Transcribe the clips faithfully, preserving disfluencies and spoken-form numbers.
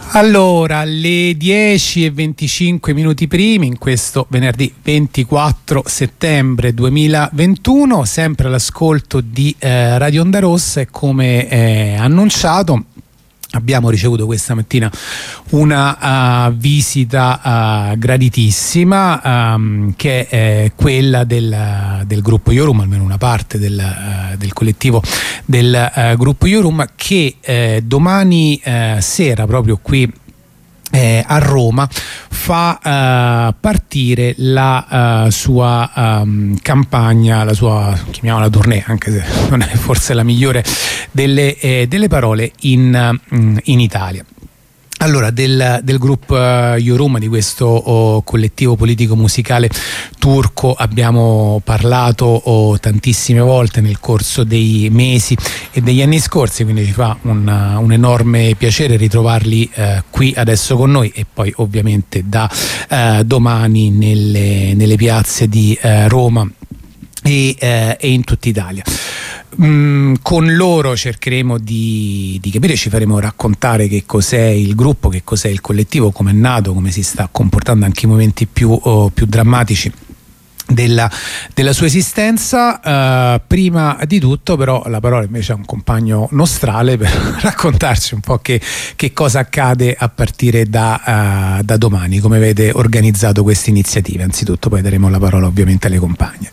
Allora, alle dieci e venticinque minuti primi, in questo venerdì ventiquattro settembre duemilaventuno, sempre all'ascolto di eh, Radio Onda Rossa, e come eh, annunciato abbiamo ricevuto questa mattina una uh, visita uh, graditissima, um, che è quella del, del gruppo Iorum, almeno una parte del, uh, del collettivo del uh, gruppo Iorum, che uh, domani uh, sera proprio qui Eh, a Roma fa uh, partire la uh, sua um, campagna, la sua, chiamiamola tournée, anche se non è forse la migliore delle, eh, delle parole, in, uh, in Italia. Allora, del, del gruppo uh, Iorum, di questo oh, collettivo politico musicale turco, abbiamo parlato oh, tantissime volte nel corso dei mesi e degli anni scorsi, quindi ci fa un, uh, un enorme piacere ritrovarli uh, qui adesso con noi, e poi ovviamente da uh, domani nelle, nelle piazze di uh, Roma e, uh, e in tutta Italia. Mm, con loro cercheremo di, di capire, ci faremo raccontare che cos'è il gruppo, che cos'è il collettivo, come è nato, come si sta comportando anche in momenti più, oh, più drammatici della, della sua esistenza. Uh, prima di tutto però la parola invece a un compagno nostrale per raccontarci un po' che, che cosa accade a partire da, uh, da domani, come avete organizzato questa iniziativa. Anzitutto poi daremo la parola ovviamente alle compagne.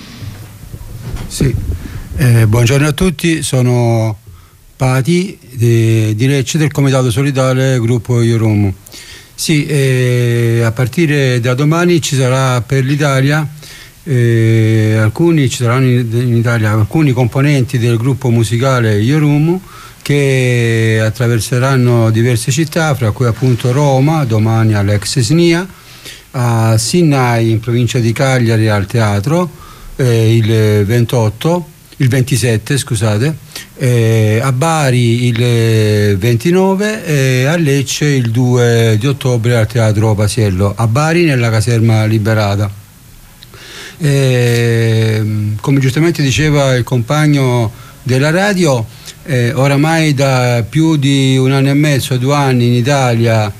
Sì. Eh, buongiorno a tutti, sono Pati di, di Lecce, del Comitato Solidale Gruppo Iorum. Sì, eh, a partire da domani ci sarà per l'Italia, eh, alcuni ci saranno in, in Italia alcuni componenti del gruppo musicale Iorum che attraverseranno diverse città, fra cui appunto Roma, domani all'ex Snia, a Sinai in provincia di Cagliari al teatro eh, il ventotto. Il ventisette, scusate, eh, a Bari il ventinove e a Lecce il due di ottobre al Teatro Pasiello, a Bari nella caserma Liberata. Eh, come giustamente diceva il compagno della radio, eh, oramai da più di un anno e mezzo, due anni in Italia,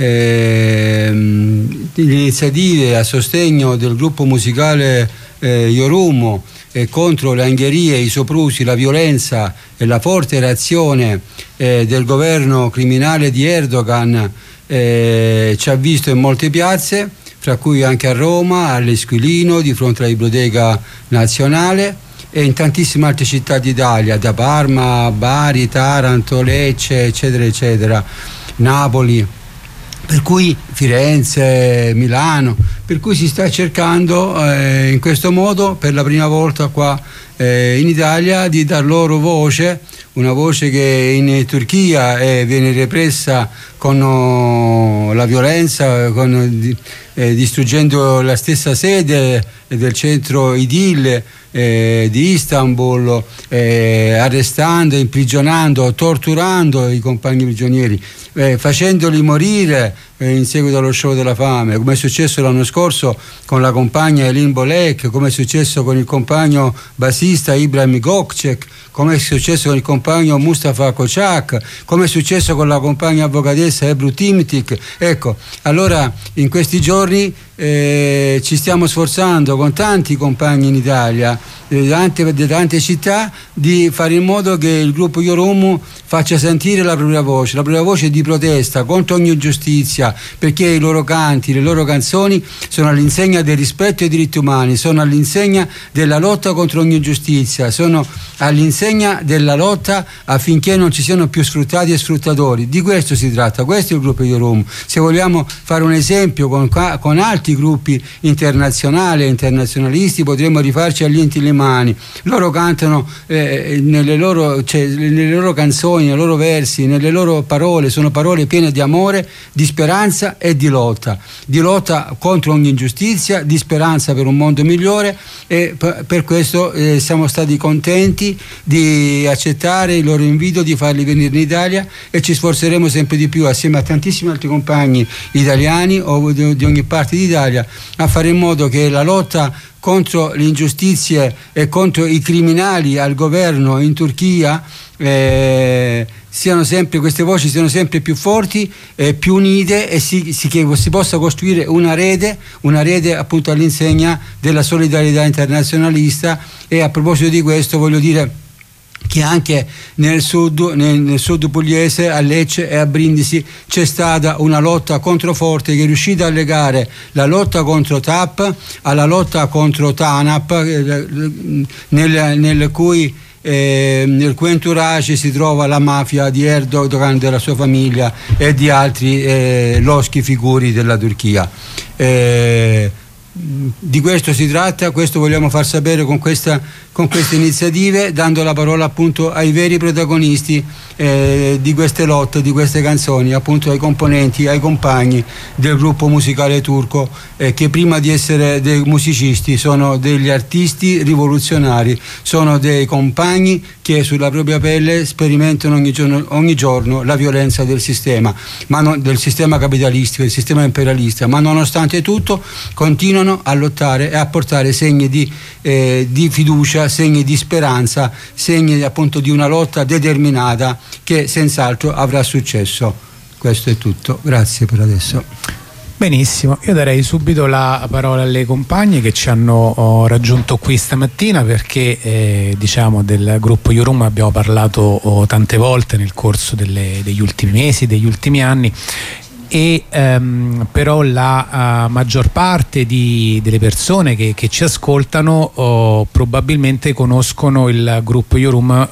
eh, le iniziative a sostegno del gruppo musicale eh, Iorum Eh, contro le angherie, i soprusi, la violenza e la forte reazione eh, del governo criminale di Erdogan eh, ci ha visto in molte piazze, fra cui anche a Roma, all'Esquilino, di fronte alla Biblioteca Nazionale, e in tantissime altre città d'Italia, da Parma, Bari, Taranto, Lecce, eccetera, eccetera, Napoli, per cui Firenze, Milano, per cui si sta cercando eh, in questo modo per la prima volta qua eh, in Italia di dar loro voce, una voce che in Turchia eh, viene repressa con oh, la violenza, con, eh, distruggendo la stessa sede del centro Idil eh, di Istanbul, eh, arrestando, imprigionando, torturando i compagni prigionieri, eh, facendoli morire eh, in seguito allo show della fame, come è successo l'anno scorso con la compagna Elin Bolek, come è successo con il compagno bassista Ibrahim Gokcek, come è successo con il compagno Mustafa Kocak, come è successo con la compagna avvocatessa Ebru Timtik. Ecco, allora in questi giorni eh, ci stiamo sforzando con tanti compagni in Italia, di tante, di tante città, di fare in modo che il gruppo Iorum faccia sentire la propria voce, la propria voce di protesta contro ogni giustizia, perché i loro canti, le loro canzoni sono all'insegna del rispetto ai diritti umani, sono all'insegna della lotta contro ogni giustizia, sono all'insegna della lotta affinché non ci siano più sfruttati e sfruttatori. Di questo si tratta, questo è il gruppo Iorum. Se vogliamo fare un esempio con, con altri gruppi internazionali e internazionalisti, potremmo rifarci agli Inti Limani. Loro cantano eh, nelle, loro, cioè, nelle loro canzoni, nei loro versi, nelle loro parole, sono parole piene di amore, di speranza e di lotta, di lotta contro ogni ingiustizia, di speranza per un mondo migliore, e per, per questo eh, siamo stati contenti di accettare il loro invito di farli venire in Italia, e ci sforzeremo sempre di più assieme a tantissimi altri compagni italiani o di, di ogni parte d'Italia a fare in modo che la lotta contro le ingiustizie e contro i criminali al governo in Turchia eh, siano sempre, queste voci siano sempre più forti, eh, più unite e si, si, che si possa costruire una rete, una rete appunto all'insegna della solidarietà internazionalista. E a proposito di questo voglio dire che anche nel sud, nel, nel sud pugliese, a Lecce e a Brindisi, c'è stata una lotta controforte che è riuscita a legare la lotta contro T A P alla lotta contro TANAP, eh, nel, nel cui Eh, nel cui entourage si trova la mafia di Erdogan, della sua famiglia e di altri eh, loschi figuri della Turchia. Eh, di questo si tratta, questo vogliamo far sapere con, questa, con queste iniziative, dando la parola appunto ai veri protagonisti eh, di queste lotte, di queste canzoni, appunto ai componenti, ai compagni del gruppo musicale turco, eh, che prima di essere dei musicisti sono degli artisti rivoluzionari, sono dei compagni che sulla propria pelle sperimentano ogni giorno, ogni giorno la violenza del sistema, ma non, del sistema capitalistico, del sistema imperialista, ma nonostante tutto continuano a lottare e a portare segni di, eh, di fiducia, segni di speranza, segni appunto di una lotta determinata che senz'altro avrà successo. Questo è tutto, grazie per adesso. Benissimo, io darei subito la parola alle compagne che ci hanno oh, raggiunto qui stamattina, perché eh, diciamo del gruppo Yorum abbiamo parlato oh, tante volte nel corso delle, degli ultimi mesi, degli ultimi anni, e ehm, però la uh, maggior parte di, delle persone che, che ci ascoltano oh, probabilmente conoscono il gruppo Yorum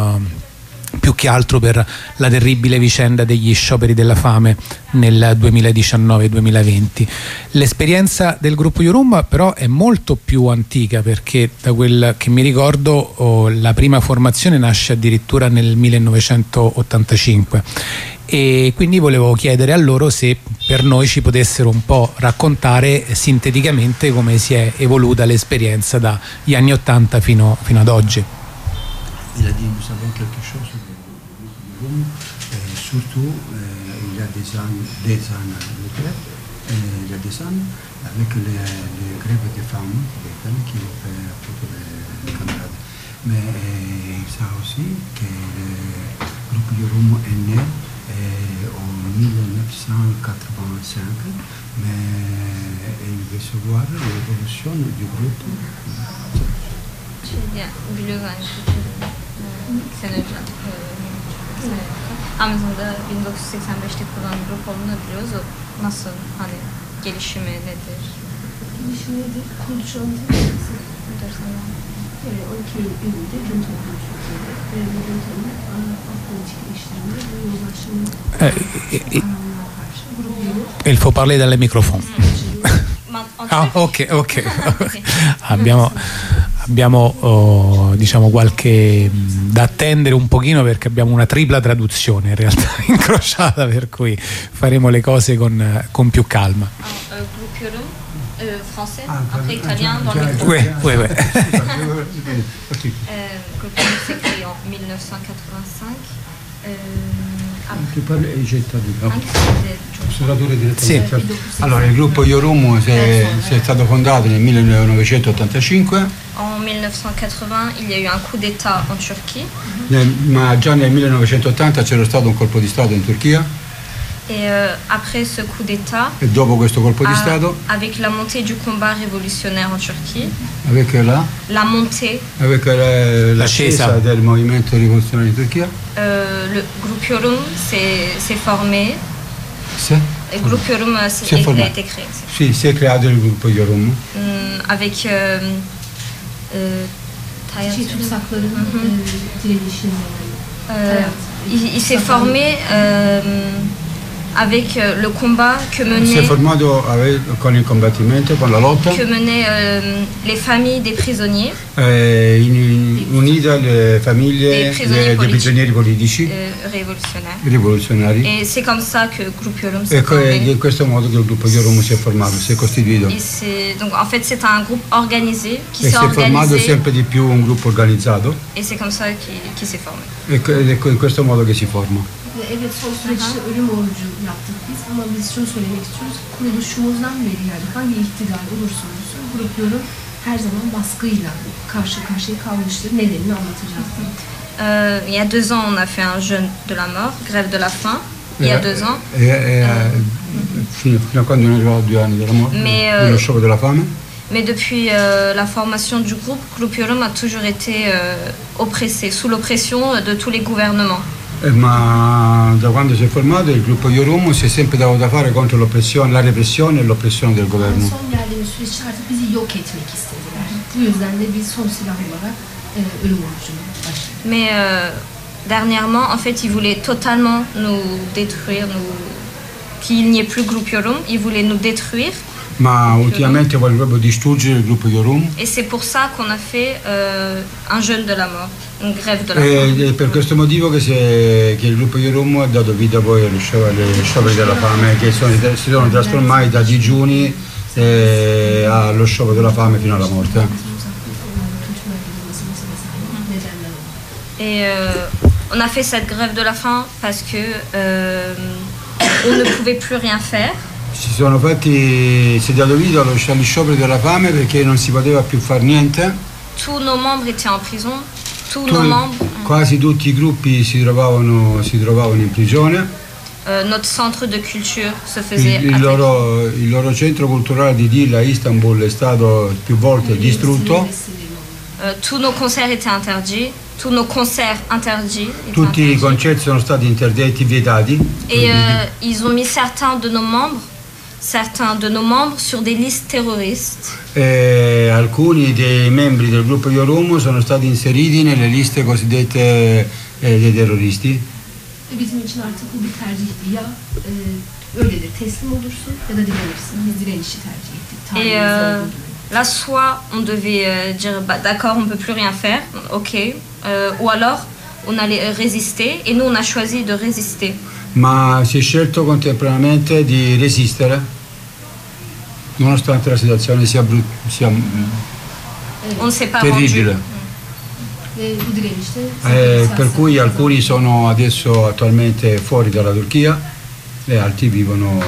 uh, più che altro per la terribile vicenda degli scioperi della fame nel duemiladiciannove duemilaventi. L'esperienza del gruppo Yorum però è molto più antica, perché da quel che mi ricordo oh, la prima formazione nasce addirittura nel millenovecentottantacinque, e quindi volevo chiedere a loro se per noi ci potessero un po' raccontare sinteticamente come si è evoluta l'esperienza dagli anni ottanta fino, fino ad oggi. Il a dit nous savons quelque chose du Yorum, surtout euh, il y a des années, des années euh, il y a des années avec les, les grèves des femmes, des femmes qui ont fait appunto les camarades. Mais euh, il sait aussi que le groupe Yorum est né en milleneuf cent quatre-vingt-cinq, mais il veut savoir l'évolution du groupe. Biliyoruz aynı şekilde. Sene önce Amazon'da bin dokuz yüz seksen beşte kurulan grup olduğunu biliyoruz. O nasıl, hani gelişimi nedir? Gelişimi nedir? Kuruluş anlatabilirsin. Evet, on iki Eylül'de gün topluluğu Türkiye'de. Ve bu gün topluluğu politik işlerinde ve yozlaştırma alanlar karşı grup yolu. Il faut parler dalle microfono. Ah, ok, ok. abbiamo abbiamo oh, diciamo qualche da attendere un pochino, perché abbiamo una tripla traduzione in realtà incrociata, per cui faremo le cose con, con più calma. Ah, euh, groupe Yorum, euh, français, après italien dans le Oui, oui, oui. euh, groupe Yorum s'est créé en milleneuf cent quatre-vingt-cinq. Euh, Tu parli e j'ai tradotto. Anche Sì. Allora, il gruppo Yorum si è, si è stato fondato nel millenovecentottantacinque. En milleneuf cent quatre-vingts, il y a eu un coup d'état en Turchie. Nel, ma già nel millenovecentottanta c'era stato un colpo di Stato in Turchia. Et euh, après ce coup d'état, E dopo questo colpo di a- Stato, avec la montée du combat révolutionnaire en Turchie, avec la, la montée, avec la, l'ascesa del movimento rivoluzionario in Turchia, euh, le groupe Yorum s'est, s'est formé. sì, Le groupe Yorum euh, s'est- Si è a formato. été créé. sì, si è creato il gruppo Yorum. Hum, avec euh, euh, Tayyip- Şey, tutsakların e, direnişinin Euh, il, il s'est formé euh, avec euh, le combat que Si è menaient, formato ave- con il combattimento, con la lotta, que menaient euh, les familles des prisonniers eh, in- unita le famiglie Dei prigionieri de- dei politici. prigionieri politici euh, révolutionnaires. rivoluzionari. Et c'est comme ça que le groupe Yorum s'est E co- è formé. in questo modo che il gruppo Yorum si è formato, si è costituito. Et c'est- donc en fait c'est un groupe organisé qui E s'est si è formato organisé sempre di più un gruppo organizzato, et c'est comme ça qu'il, qu'il s'est formé. e co- ed è co- in questo modo che si forma. Evet, son süreçte ölüm orucu yaptık biz, ama biz şunu söylemek istiyoruz. Kuruluşumuzdan beri, yani hangi iktidar olursa olsun, grup Yorum her zaman baskıyla karşı karşıya kalmıştır. Nedenini anlatacağız. Euh, il y a deux ans, on a fait un jeûne de la mort, grève de la faim. Il y a deux ans. E, e, fino, fino a quando non arrivava due anni della morte, Mais, dello euh, sciopero della fame. Mais depuis euh, la formation du groupe, Groupe Yorum a toujours été euh, oppressé, sous l'oppression de tous les gouvernements. Eh, ma da quando si è formato il gruppo Yorum si è sempre dato da fare contro l'oppressione, la repressione e l'oppressione del governo. Son geldiğimiz süreçte artık bizi yok etmek istediler. Bu yüzden de biz son silah olarak e, ölüm orucunu başladık. Mais euh, dernièrement, en fait, ils voulaient totalement nous détruire, nous... qu'il n'y ait plus Groupe Yorum, ils voulaient nous détruire. Ma ultimamente voglio proprio distruggere il gruppo Yorum. Et c'est pour ça qu'on a fait euh, un jeûne de la mort, une grève de la E faim. è per questo motivo che, si è, che il gruppo Yorum ha dato vita poi agli scioperi della fame, che sono, si sono trasformati da digiuni eh, allo sciopero della fame fino alla morte. Et euh, on a fait cette grève de la faim parce que euh, on ne pouvait plus rien faire. Si sono fatti, si è dato vita allo- agli scioperi della fame perché non si poteva più fare niente. Tous nos membres étaient en prison. Tous Tu- nos membres. quasi tutti i gruppi si trovavano, si trovavano in prigione. Euh, notre centre de culture se faisait Il, il attaquer. loro, il loro centro culturale di Dilla a Istanbul è stato più volte distrutto. Euh, tous nos concerts étaient interdits. Tous nos concerts interdits. étaient Tutti i interdits. concerti sono stati interdetti, vietati. Et euh, ils ont mis certains de nos membres, certains de nos membres sur des listes terroristes. E alcuni dei membri del gruppo Yorum sono stati inseriti nelle liste cosiddette eh, dei terroristi. Ve bizim için artık bu bir tercihti. Ya e, öyledir teslim olursun ya da direnirsin. Biz direnişi tercih ettik. Et Tarihimizde euh, olduğu gibi. là, soit on devait euh, dire bah, d'accord, on peut plus rien faire, ok, euh, ou alors on allait euh, résister. Et nous, on a choisi de résister. Ma si è scelto contemporaneamente di resistere, nonostante la situazione sia, brut- sia mm, On ne s'est pas terribile. rendu. Ve bu direnişte Eh, siyasi per cui kazandı. alcuni sono adesso attualmente fuori dalla Turchia e altri vivono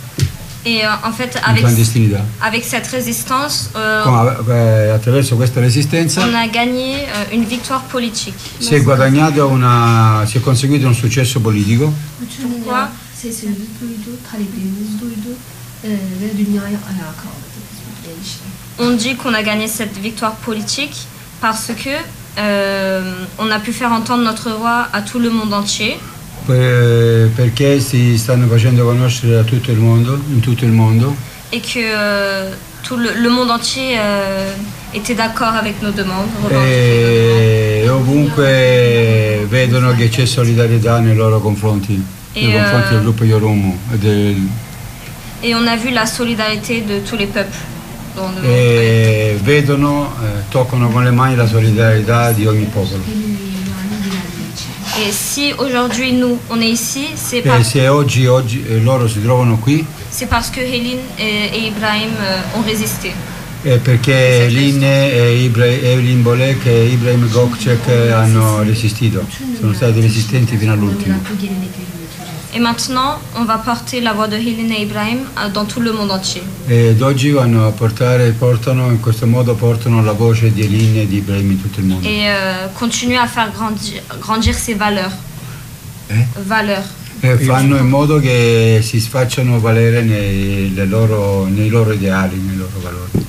Et euh, en fait, in avec, clandestinità. avec cette résistance, euh, Come, eh, attraverso questa resistenza on a gagné euh, une victoire politique. si è guadagnato una, si è conseguito un successo politico. Bütün Pourquoi? dünya sesimizi duydu, taleplerimizi duydu e, ve dünyayı ayağa kaldırdı biz bu direnişle. On dit qu'on a gagné cette victoire politique parce que euh, on a pu faire entendre notre voix à tout le monde entier. Per- perché si stanno facendo conoscere a tutto il mondo, in tutto il mondo, Et que euh, tout le, le monde entier euh, était d'accord avec nos demandes. e ovunque vedono che c'è solidarietà nei loro confronti, nei E, confronti eh, del gruppo Yorum e, del- Et on a vu la solidarité de tous les peuples dans le monde. e vedono, eh, toccano con le mani la solidarietà di ogni popolo. Benim ve İbrahim'in direndiği için. Et si aujourd'hui nous on est ici, c'est E par- se oggi, oggi eh, loro si trovano qui c'est parce que Hélène et, et Ibrahim euh, ont résisté. è perché Lin e Ibra- Evelyn Bolek e Ibrahim Gökçek hanno resistito, sono stati resistenti fino all'ultimo. Olarak bu gelenekleri yürüteceğiz. Et maintenant, on va porter la voix de Hélène et Ibrahim euh, dans tout le monde entier. Ed oggi vanno a portare, portano, in questo modo portano la voce di Elin e di Ibrahim in tutto il mondo. Et euh, continuer à faire grandir, grandir ces valeurs. Eh? Valeurs. E fanno in modo che si facciano valere nei, le loro, nei loro ideali, nei loro valori.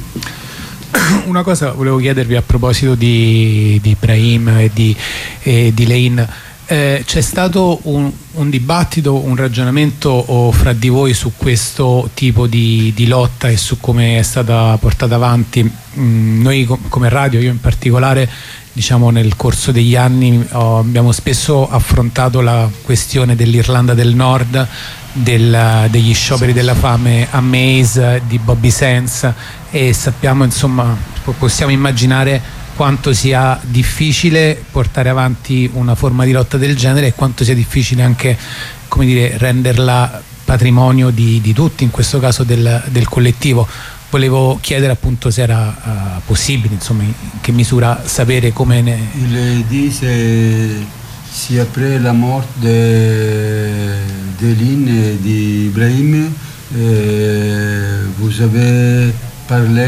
Una cosa volevo chiedervi a proposito di, di Ibrahim e di, e di Lein. Eh, c'è stato un, un dibattito, un ragionamento oh, fra di voi su questo tipo di, di lotta e su come è stata portata avanti? Mm, noi co- come radio, io in particolare, diciamo nel corso degli anni oh, abbiamo spesso affrontato la questione dell'Irlanda del Nord, del, degli scioperi della fame a Maze, di Bobby Sands, e sappiamo, insomma, po- possiamo immaginare quanto sia difficile portare avanti una forma di lotta del genere e quanto sia difficile anche, come dire, renderla patrimonio di, di tutti, in questo caso del, del collettivo. Volevo chiedere appunto se era uh, possibile, insomma, in che misura sapere come ne... Il dice si après la mort de, de Lin et d'Ibrahim, eh, vous avez parlé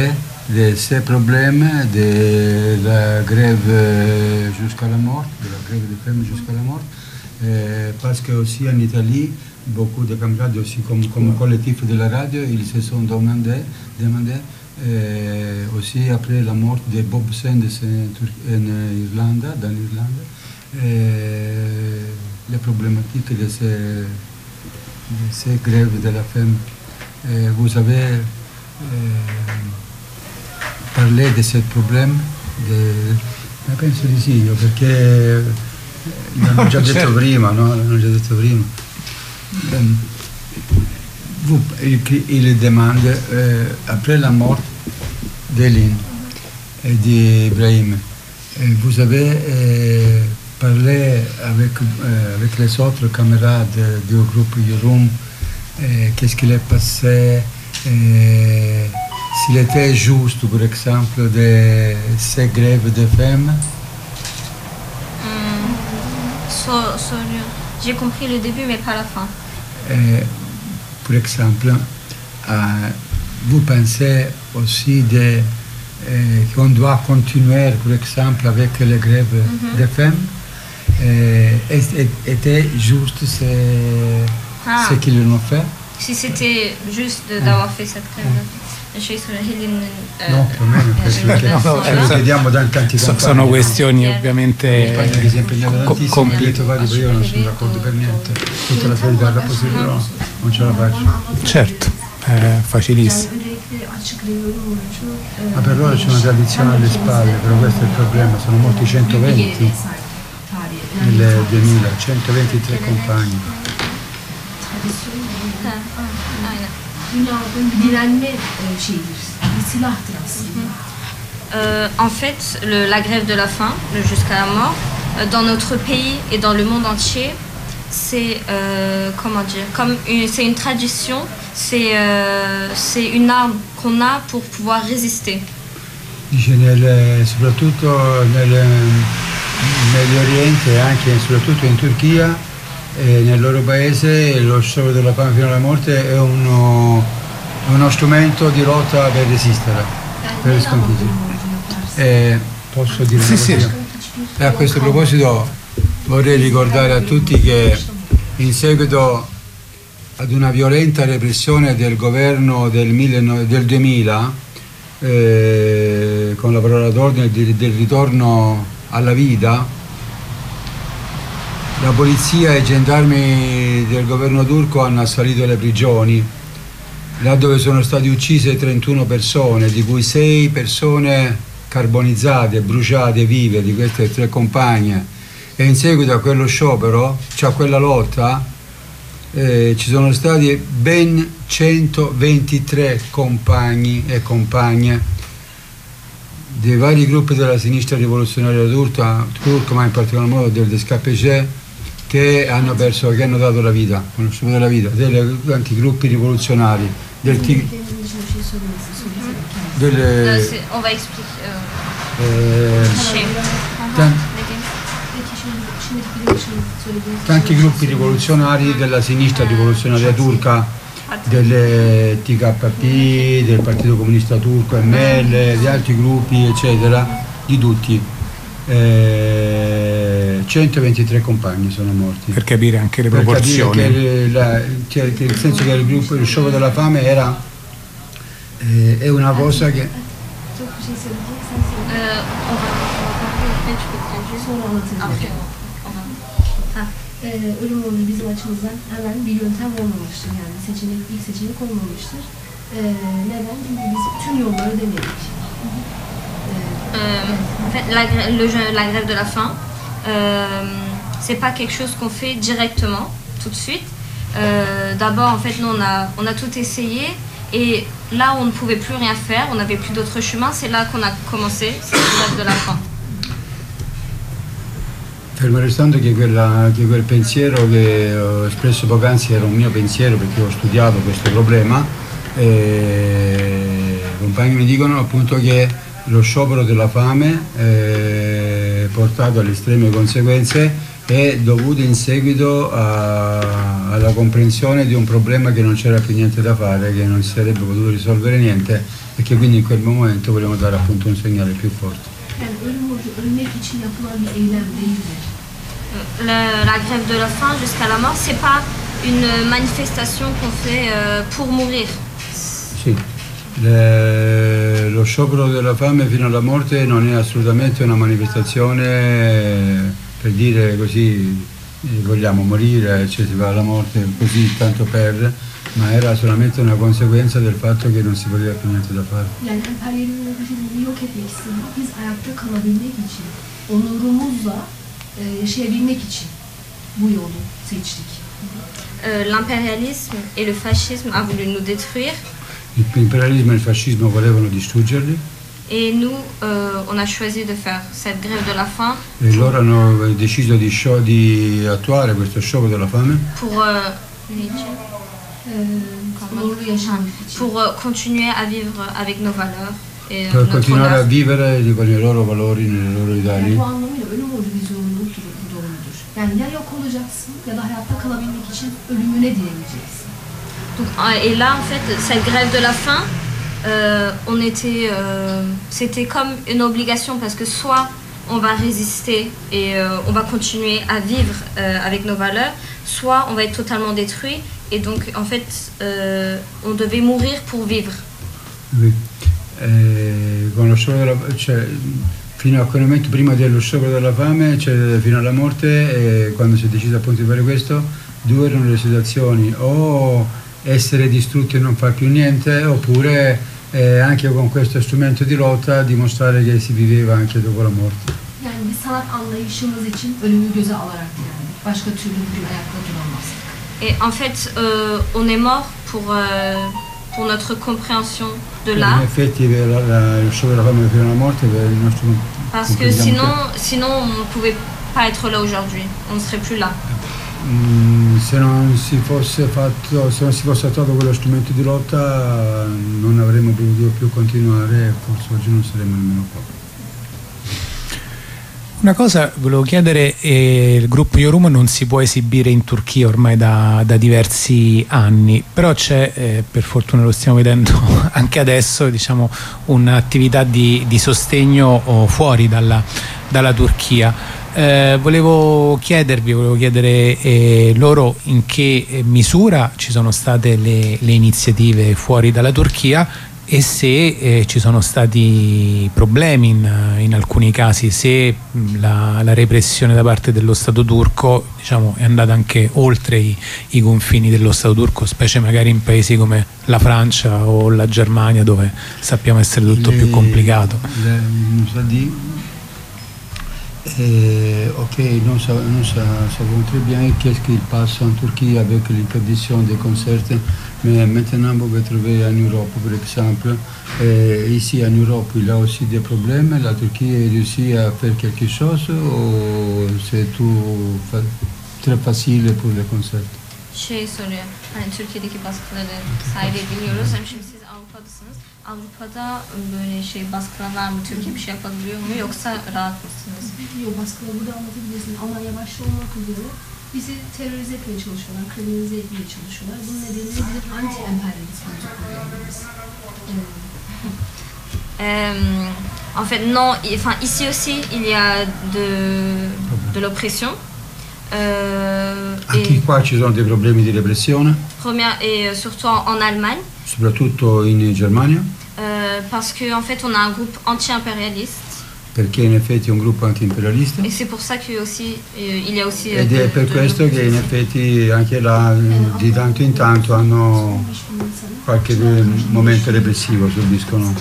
de ces problèmes de la grève jusqu'à la mort, de la grève des femmes jusqu'à la mort, euh, parce que aussi en Italie, beaucoup de camarades aussi comme, comme collectif de la radio, ils se sont demandé, demandé euh, aussi après la mort de Bob Sanders en, en Irlande, dans l'Irlande, euh, les problématiques de ces, de ces grèves de la femme. Euh, vous avez euh, parlé de ce problème, de, ma penso di sì, io, perché l'hanno già detto certo. prima, no? L'hanno già detto prima. Um, vous, il, il demande, euh, après la mort d'Eline et d'Ibrahim, vous avez euh, parlé avec, euh, avec les autres camarades du groupe Yorum, euh, qu'est-ce qu'il est passé, euh, s'il était juste, par exemple, de ces grèves de femmes. Mm. So, so, j'ai compris le début, mais pas la fin. Euh, par exemple, euh, vous pensez aussi de, euh, qu'on doit continuer, par exemple, avec les grèves mm-hmm. des femmes? Euh, était juste ce, ah. ce qu'ils ont fait? Si c'était juste de, d'avoir ah. fait cette grève. No, più o meno, questo vediamo da tanti so, sono questioni ovviamente che si è impegnato tantissimo, ho detto vari, io non sono d'accordo per niente, tutta la solidarietà la possibile, no, non ce la faccio. Certo, è facilissimo. Ma per loro c'è una tradizione alle spalle, però questo è il problema, sono morti centoventi nel duemila, centoventitré compagni. Euh, en fait, le, la grève de la faim, le jusqu'à la mort, euh, dans notre pays et dans le monde entier, c'est euh, comment dire, comme une, c'est une tradition, c'est euh, c'est une arme qu'on a pour pouvoir résister. Nel, soprattutto nel Medio Oriente e anche soprattutto in Turchia. E nel loro paese lo sciopero della fame fino alla morte è uno, uno strumento di lotta per resistere, per sconfiggere. E posso dire sì, una cosa? Sì. E a questo proposito vorrei ricordare a tutti che in seguito ad una violenta repressione del governo del, mille, del duemila, eh, con la parola d'ordine del, del ritorno alla vita, la polizia e i gendarmi del governo turco hanno assalito le prigioni, là dove sono state uccise trentuno persone, di cui sei persone carbonizzate, bruciate vive, di queste tre compagne. E in seguito a quello sciopero, cioè a quella lotta, eh, ci sono stati ben centoventitré compagni e compagne dei vari gruppi della sinistra rivoluzionaria turca, turco, ma in particolar modo del D S K P, che hanno perso, che hanno dato la vita, conosciuto la vita, dei tanti gruppi rivoluzionari, del T... delle... On va expliquer. Eh, tanti gruppi rivoluzionari della sinistra rivoluzionaria turca, delle T K P, del Partito Comunista Turco, M L, di altri gruppi, eccetera, di tutti. Eh, centoventitré compagni sono morti. Per capire anche le per proporzioni. Che la, che, che nel senso che il gruppo, il sciopero della fame era eh, è una cosa che ölüm oranı bizim açımızdan hemen bir yöntem olmamıştır, yani seçenek, ilk seçenek olmamıştır. Ee, neden? Çünkü biz tüm yolları denedik. Euh, en fait, la, le, la grève de la faim, euh, c'est pas quelque chose qu'on fait directement, tout de suite. Euh, D'abord, en fait, nous on a, on a tout essayé, et là où on ne pouvait plus rien faire, on n'avait plus d'autre chemin, c'est là qu'on a commencé cette grève de la faim. Fermo restando che, quella, che quel pensiero che ho espresso poc'anzi era un mio pensiero, perché ho studiato questo problema, e i compagni mi dicono appunto che lo sciopero della fame, eh, portato alle estreme conseguenze, è dovuta in seguito a, alla comprensione di un problema che non c'era più niente da fare, che non si sarebbe potuto risolvere niente e che quindi in quel momento vogliamo dare appunto un segnale più forte. Le, la grève de la faim jusqu'à la mort, c'est pas une manifestation qu'on fait euh, pour mourir. Sì. Le, lo sciopero della fame fino alla morte non è assolutamente una manifestazione per dire così eh, vogliamo morire, cioè si va alla morte così tanto per, ma era solamente una conseguenza del fatto che non si poteva più niente da fare. Yani emperyalizmi yok etmek istedik. Biz ayakta kalabilmek için, onurumuzla e, yaşayabilmek için bu yolu seçtik. Euh, L'impérialisme et le fascisme a voulu nous détruire. L'imperialismo e il fascismo volevano distruggerli. Et nous, euh, on a choisi de faire cette grève de la faim. E loro hanno deciso di, show, di attuare questo sciopero della fame. Pour, euh, pour euh, continuer à vivre avec nos valeurs. Et per notre continuare honneur. a vivere con i loro valori, nelle loro ideali. Yani bu anlamıyla ölüm ordu bir zorunluluk durumudur. Yani ya yok olacaksın ya da hayatta kalabilmek için ölümüne direneceksin. Donc, et là, en fait, cette grève de la faim, euh, on était, euh, c'était comme une obligation parce que soit on va résister et euh, on va continuer à vivre euh, avec nos valeurs, soit on va être totalement détruit et donc en fait euh, on devait mourir pour vivre. Oui. Eh, con lo sciopero della, cioè, fino a quel momento prima dello sciopero della fame, cioè, fino alla morte, e quando si è deciso appunto di fare questo, due erano le situazioni: o essere distrutti e non far più niente, oppure eh, anche con questo strumento di lotta dimostrare che si viveva anche dopo la morte. Yani biz sanat anlayışımız için ölümü göze alarak direndik. Başka türlü bugün ayakta duramazdık. Et en fait euh, on est mort pour, euh, pour notre compréhension de l'art. In effetti la, la, lo sciopero della fame fino alla morte per il nostro Parce que sinon, sinon on ne pouvait pas être là aujourd'hui, on ne serait plus là. Mm, se non si fosse fatto, se non si fosse attuato quello strumento di lotta non avremmo potuto più continuare e forse oggi non saremmo nemmeno qua. Una cosa volevo chiedere, eh, il gruppo Yorumo non si può esibire in Turchia ormai da, da diversi anni, però c'è, eh, per fortuna lo stiamo vedendo anche adesso, diciamo, un'attività di, di sostegno oh, fuori dalla, dalla Turchia. Eh, volevo chiedervi, volevo chiedere eh, loro in che misura ci sono state le, le iniziative fuori dalla Turchia e se eh, ci sono stati problemi in, in alcuni casi, se la, la repressione da parte dello Stato turco, diciamo, è andata anche oltre i, i confini dello Stato turco, specie magari in paesi come la Francia o la Germania, dove sappiamo essere tutto le, più complicato. Le, Et, ok, nous, nous savons très bien qu'est-ce qu'il passe en Turquie avec l'interdiction des concerts, mais maintenant vous pouvez trouver en Europe, par exemple, et ici en Europe il y a aussi des problèmes. La Turquie a réussi à faire quelque chose ou c'est tout fa très facile pour les concerts? Şey soruyor, hani Türkiye'deki baskıları sahibi biliyoruz. Hem şimdi siz Avrupa'dasınız. Avrupa'da böyle şey baskılar var mı? Türkiye bir şey yapabiliyor mu? Yoksa rahat mısınız? Yok, baskıları burada anlatabilirsin. Almanya başta olmak üzere bizi terörize etmeye çalışıyorlar, kriminalize etmeye çalışıyorlar. Bunun nedeniyle bize anti-emperyalist uyguluyoruz. Euh, en fait, non. Enfin, ici aussi, il y a de, de l'oppression. Euh, Anche qua ci sono dei problemi di repressione. Première, et surtout en, en Allemagne. Soprattutto in Germania. Euh, parce qu'en en fait, on a un groupe anti-impérialiste. Perché in effetti è un gruppo anti-imperialista. Et c'est pour ça qu'il aussi, euh, il y a aussi. Ed è per questo che in effetti anche là di tanto in tanto hanno qualche momento repressivo, subiscono.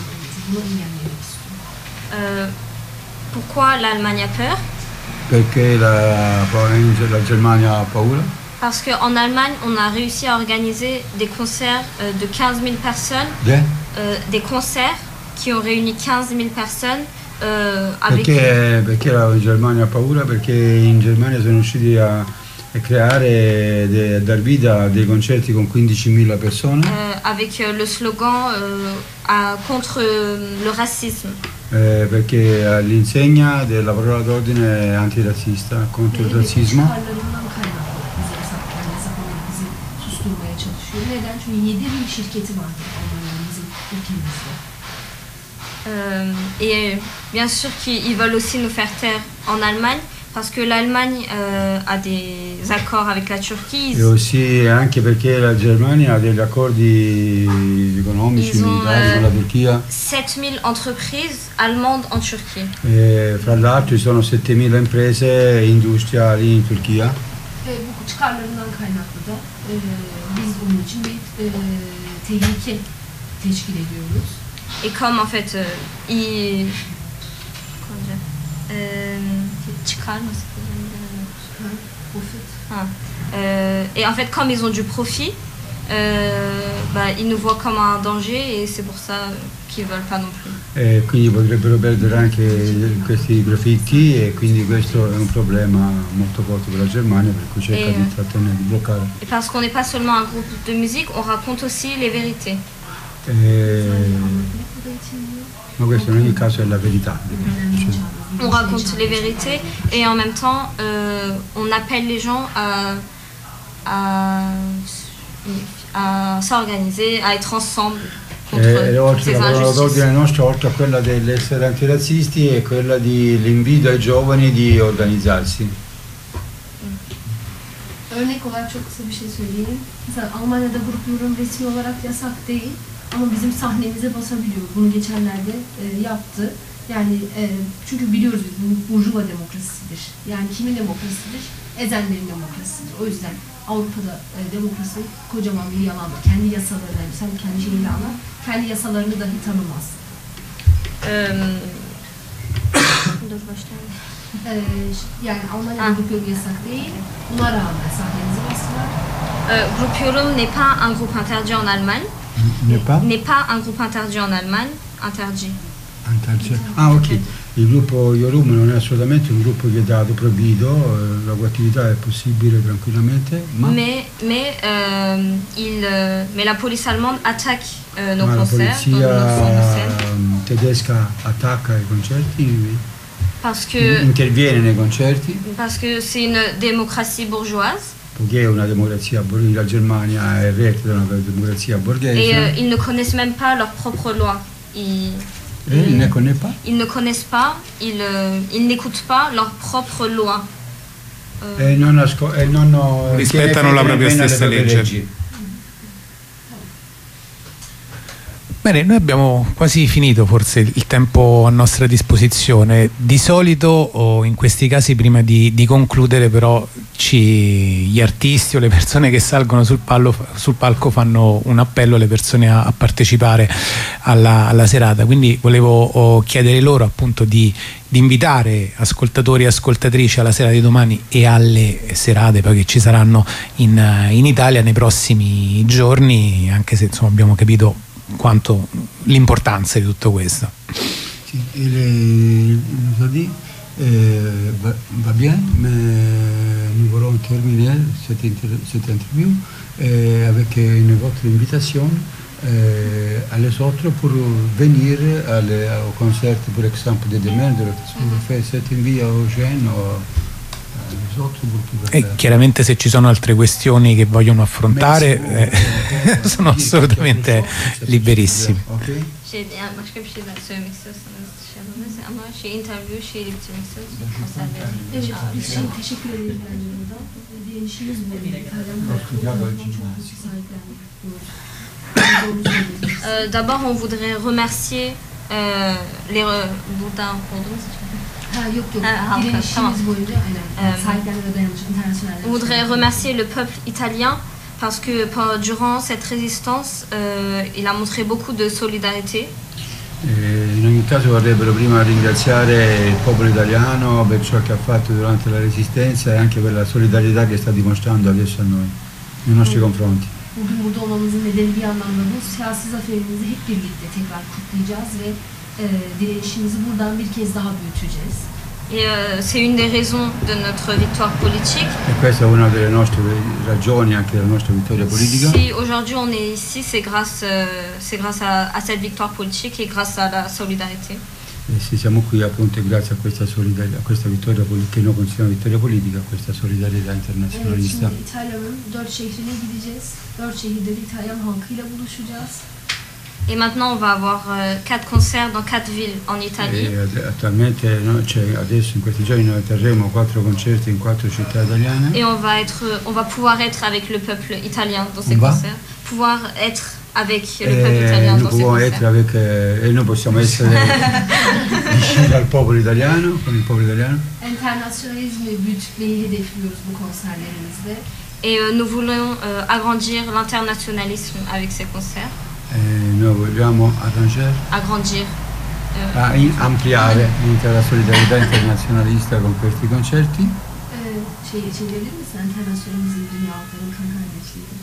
Euh, pourquoi l'Allemagne a peur? Perché la, la Germania ha paura? Parce qu'en Allemagne, on a réussi à organiser des concerts euh, de quinze mille personnes. Yeah. Euh, des concerts qui ont réuni quinze mille personnes. Euh, avec perché, perché la Germania ha paura? Perché in Germania sono riusciti a, a creare, de, a dar vita a dei concerti con quindicimila persone. Euh, avec le slogan euh, à, contre le racisme. eh, perché all'insegna della parola d'ordine antirazzista, contro il razzismo. Çıkarlarından kaynaklı bizi yasak, yani yasaklamak, bizi susturmaya çalışıyor. Neden? Çünkü yedi bin şirketi var Almanya'nın bizim ülkemizde. Euh, et bien sûr qu'ils veulent aussi nous faire taire en Allemagne parce que l'Allemagne euh, a des accords avec la Turchie. E aussi anche perché la Germania ha degli accordi economici Ils ont, militari euh, con la Turchia. sept mille entreprises allemandes en Turquie. E fra l'altro ci sono settemila imprese industriali in Turchia. E, bu çıkarlarından kaynaklı da e, biz onun için bir e, tehlike teşkil ediyoruz. Et comme en fait euh, ils comment dire euh, çıkar mı? Ah. Euh, et en fait comme ils ont du profit euh, bah, ils nous voient comme un danger et c'est pour ça qu'ils veulent pas non plus. E quindi potrebbero perdere anche questi profitti e quindi questo è un problema molto forte per la Germania, per cui cerca Et, di trattenere, di bloccare. Et parce qu'on n'est pas seulement un groupe de musique, on raconte aussi les vérités. E, ma questo in ogni caso è la verità. Cioè, On raconte les vérités et en même temps euh, on appelle les gens à, à, à s'organiser, à être ensemble contre E, e oltre ces la parola injustices. d'ordine nostra, oltre a quella dell'essere antirazzisti, è quella di l'invito ai giovani di organizzarsi. Örnek olarak çok kısa bir şey söyleyeyim. Mesela Almanya'da grup yorum resmi olarak yasak değil ama bizim sahnemize basabiliyor. Bunu geçenlerde e, yaptı. Yani e, çünkü biliyoruz biz bu burjuva demokrasisidir. Yani kimin demokrasisidir? Ezenlerin demokrasisidir. O yüzden Avrupa'da e, demokrasi kocaman bir yalandır. Kendi yasalarını, sen kendi şeyini anla, kendi yasalarını dahi tanımaz. Euh, dur başlayalım. E, yani Almanya'da Ah. grup yorum yasak değil. Buna rağmen sahnemize bastılar. Euh, Groupe Yorum n'est pas un groupe interdit en Allemagne. N'est pas? N'est pas un groupe interdit en Allemagne. Interdit. Ah, ok. Il gruppo Yorum non è assolutamente un gruppo vietato, proibito, eh, la cui attività è possibile tranquillamente, ma, Mais, mais, euh, il, euh, mais la police allemande attaque euh, nos ma la concerts, polizia nos, nos scènes, ehm, tedesca attacca i concerti, parce que interviene nei concerti, parce que c'est une démocratie bourgeoise poiché è una democrazia, la Germania è retta da una democrazia borghese. et euh, ils ne connaissent même pas leurs propres lois. Ils, E il ne connaît pas? ils ne connaissent pas, ils, euh, ils n'écoutent pas leurs propres lois. Euh, E non, asco- e non eh, Rispettano tiene la fede propria nemmeno alle stessa proprie legge. leggi. Bene, noi abbiamo quasi finito forse il tempo a nostra disposizione. Di solito oh, in questi casi prima di, di concludere però ci, gli artisti o le persone che salgono sul, pallo, sul palco fanno un appello alle persone a, a partecipare alla, alla serata, quindi volevo oh, chiedere loro appunto di, di invitare ascoltatori e ascoltatrici alla sera di domani e alle serate poi che ci saranno in, in Italia nei prossimi giorni, anche se insomma abbiamo capito quanto l'importanza di tutto questo. Sì, il, il jeudi euh, va, va bien, mais nous allons terminer cette, inter- cette interview euh, avec une autre invitation euh, à les autres pour venir à les, au concert, par exemple, de demain, de faire cette invito aux jeunes, E chiaramente se ci sono altre questioni che vogliono affrontare eh, sono assolutamente liberissimi. Şey, yani başka bir şey daha söylemek istiyorsanız şey yapabiliriz ama şey interview şeyi bitirmek istiyoruz. Konserleri. Evet, biz şimdi teşekkür ederiz bence burada. Direnişimiz bu. Euh, D'abord, on voudrait remercier euh, les re- buradan oldu mu? Ha, yok yok. Ha, halka, Direnişimiz tamam. boyunca aynen. Euh, Sahiplenme ve dayanışma internasyonel. On voudrait remercier le peuple italien parce que pendant- durant cette résistance, euh, il a montré beaucoup de solidarité. Eh, in ogni caso vorrebbero prima ringraziare il popolo italiano per ciò che ha fatto durante la resistenza e anche per la solidarietà che sta dimostrando adesso a noi, nei nostri confronti. Bugün burada olmamızın nedeni bir anlamda bu. Siyasi zaferimizi hep birlikte tekrar kutlayacağız ve e, direnişimizi buradan bir kez daha büyüteceğiz. Et euh, c'est une des raisons de notre victoire politique. E questa è una delle nostre ragioni anche della nostra vittoria politica. Si aujourd'hui on est ici, c'est grâce, euh, c'est grâce à, à cette victoire politique et grâce à la solidarité. E se siamo qui appunto è grazie a questa solidarietà, a questa vittoria che noi consideriamo vittoria politica, a questa solidarietà Evet, internazionalista. şimdi İtalya'nın dört şehrine gideceğiz. Dört şehirde de İtalyan halkıyla buluşacağız. Et maintenant, on va avoir euh, quatre concerts dans quatre villes en Italie. E ad- attualmente no, cioè, adesso in questi giorni noi terremo quattro concerti in quattro città italiane. Et on va, être, on va pouvoir être avec le peuple italien dans ces On va concerts. Pouvoir être avec le peuple italien E noi dans ces possiamo concerts. essere avec, eh, e noi possiamo essere vicini al popolo italiano, con il popolo italiano. Internasyonalizmi büyütmeyi hedefliyoruz bu konserlerimizde. Et euh, nous voulons euh, agrandir l'internationalisme avec ces concerts. E noi vogliamo arrangere, Agrandir. euh, a in- ampliare l'intera solidarietà internazionalista con questi concerti. Ee, şey çevirebilir misin? Internasyonalizm dünya halklarının kan kardeşliğidir.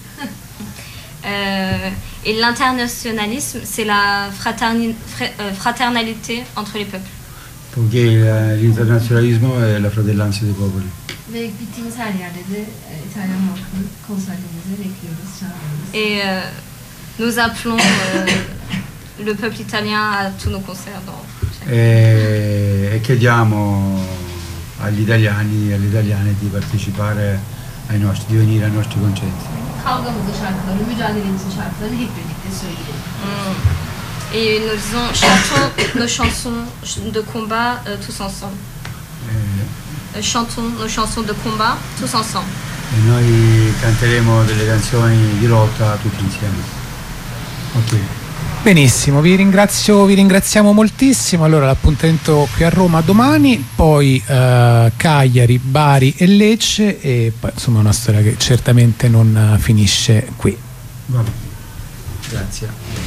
euh, et l'internationalisme, c'est la fraterni- fra- euh, fraternalité entre les peuples. Poiché eh, l'internazionalismo è la fratellanza dei popoli. Ve gittiğimiz her yerde de e, İtalyan halkını konserlerimize bekliyoruz, çağırıyoruz. Et euh, nous appelons euh, le peuple italien à tous nos concerts. Dans chaque- E, e chiediamo agli italiani e alle italiane di partecipare ai nostri, di venire ai nostri concerti. Kavgamızın şarkıları, mücadelemizin şarkılarını hep birlikte söyleyelim. Mm. Et nous disons, chantons nos chansons de combat euh, tous ensemble. E, Euh, chantons nos chansons de combat tous ensemble. e noi canteremo delle canzoni di lotta tutti insieme. Ok. Benissimo, vi ringrazio, vi ringraziamo moltissimo. Allora l'appuntamento qui a Roma domani, poi eh, Cagliari, Bari e Lecce, e poi insomma una storia che certamente non eh, finisce qui. Va bene. Grazie.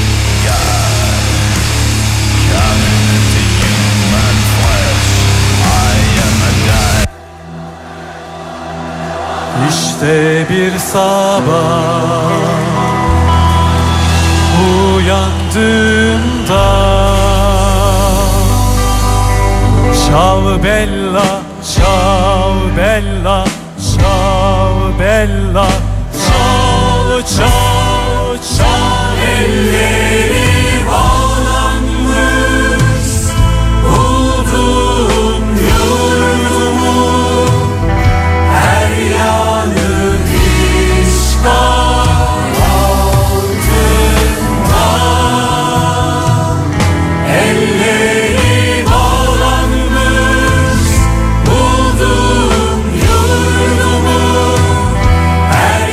İşte bir sabah uyandığımda Ciao bella, ciao bella, ciao bella, ciao ciao ciao elleri bağlanmış buldum yurdumu her yanı işgal altında elleri bağlanmış buldum yurdumu her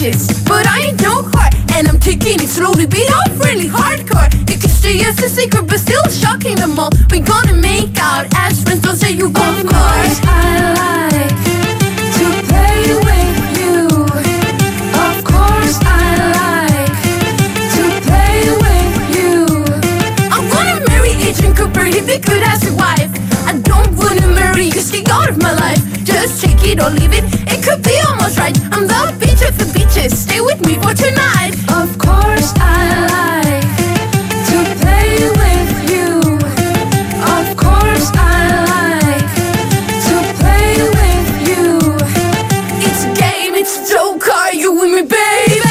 bitches, but I ain't no heart, and I'm taking it slowly, beat off really hardcore. You can stay as a secret, but still shocking them all. We gonna make out as friends, don't say you gon' Of course I like to play with you. Of course I like to play with you. I wanna marry Agent Cooper if he could ask a wife. I don't wanna marry you, stay out of my life. Just take it or leave it, it could be almost right. I'm the beach of the beaches, stay with me for tonight. Of course I like to play with you. Of course I like to play with you. It's a game, it's a joke, are you with me, baby?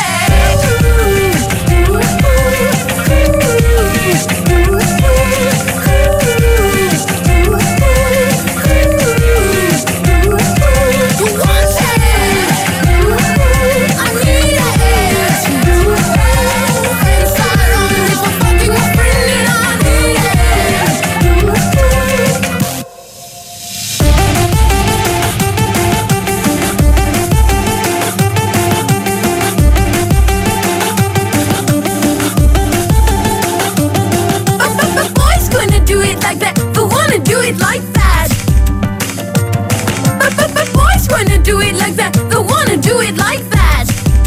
Like that, but, but, but boys wanna do it like that. They wanna do it like that.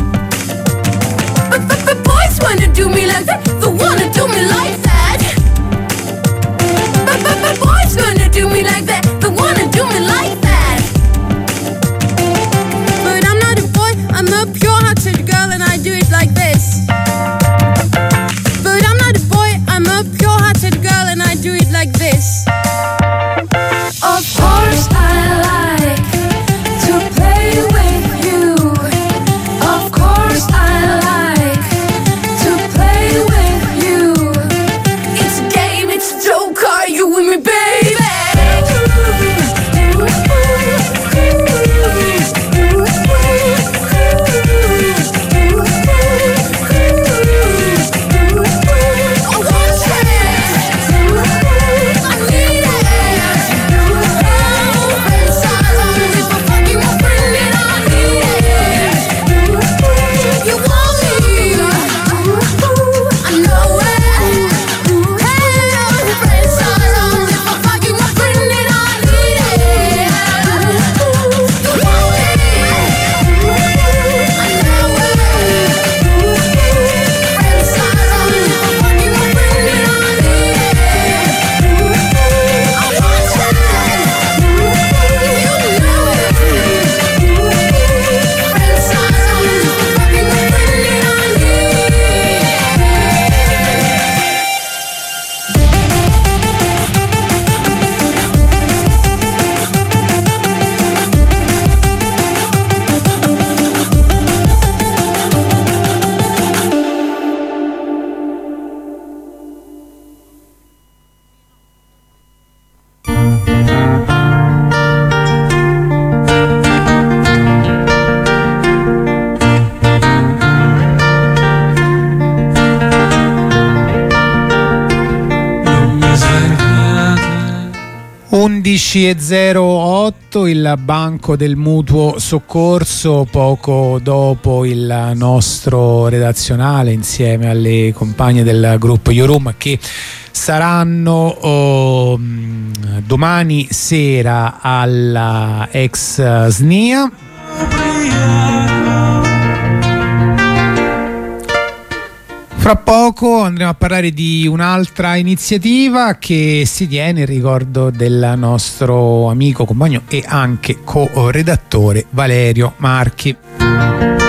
But, but, but boys wanna do me like that. They wanna do me like that. But, but, but boys wanna do me like that. They wanna do me like that. But I'm not a boy, I'm a pure-hearted girl, and I do it like this. But I'm not a boy, I'm a pure-hearted girl, and I do it like this. Of course I like to play with you. Of course I like to play with you. It's a game, it's a joke, are you with me, baby? undici e zero otto, il Banco del Mutuo Soccorso, poco dopo il nostro redazionale insieme alle compagne del gruppo Iorum che saranno oh, domani sera alla ex S N I A. Fra poco andremo a parlare di un'altra iniziativa che si tiene in ricordo del nostro amico, compagno e anche co-redattore Valerio Marchi.